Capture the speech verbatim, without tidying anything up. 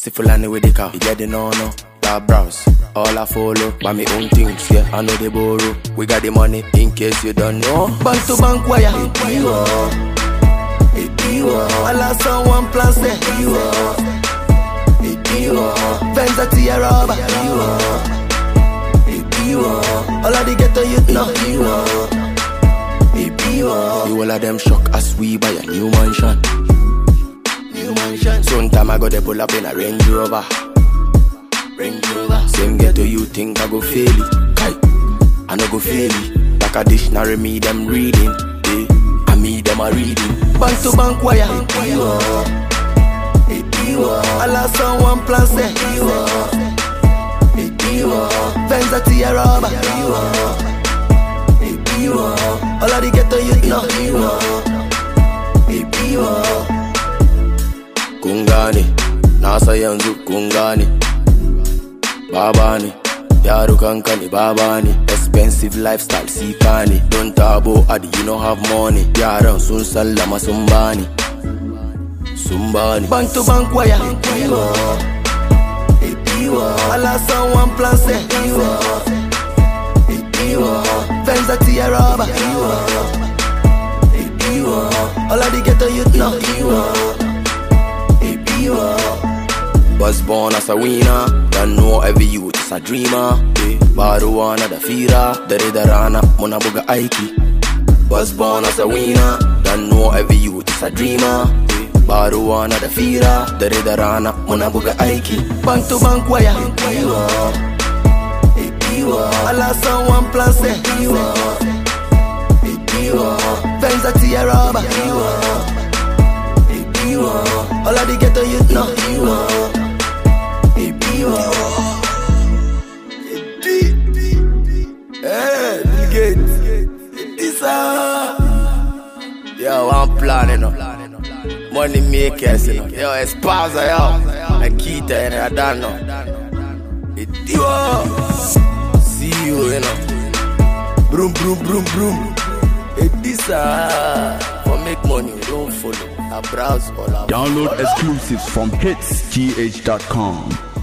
Sifulani with the car, you get the no no. That browse, all I follow, buy me own things, yeah, I know they borrow. We got the money, in case you don't know. Bank to bank wire, it you are, it you are. I lost someone plus it, you are, it you are. Benz at the rubber, you are, it you are. All of the ghetto youth know, you are, it you are. You all of them shock as we buy a new mansion. Sometime I got to pull up in a Range Rover. Range Rover. Same ghetto you think I go fail it. Kai, I no go fail it. Like a dictionary me them reading. Eh, I me them a reading. Bank to bank wire. It you are, it you are. I lost someone plus it. You are, it you are. Benz at the rubber. You are, it you are. All of the ghetto you know. You are, it you are. Kungani, nasa yanzu kungani. Babani, yaru kankani babani. Expensive lifestyle sikani. Don't tabo adi you no have money. Yaran sun sallama sumbani. Sumbani. Bank to bank wire. You are, it you are. I lost someone plus it. You are, it you are. Benz at the rubber. You are, it you are. All of the ghetto youth know. You are, was born as a winner, don't know every youth is a dreamer. Eh, Baruana the Fira, the Redarana, Monabuga Aiki. Was born as a winner, don't know every youth is a dreamer. Eh, Baruana the Fira, the Redarana, Monabuga Aiki. Bank to bank wire, you are, it you are. I lost someone plus it, you are, it you are. Benz at the rubber, you are, you are. All of the ghetto youth know, you are, it you are. Hey, Bill Gates, this ah. Yo, I'm planning, you know. Money makers, you know. Yo, Esparza, yo. Akita, and I don't know. It you are. See you, you know. Broom, broom, broom, broom. It this ah. For make money, don't follow. I browse all out. Download exclusives from hits g h dot com.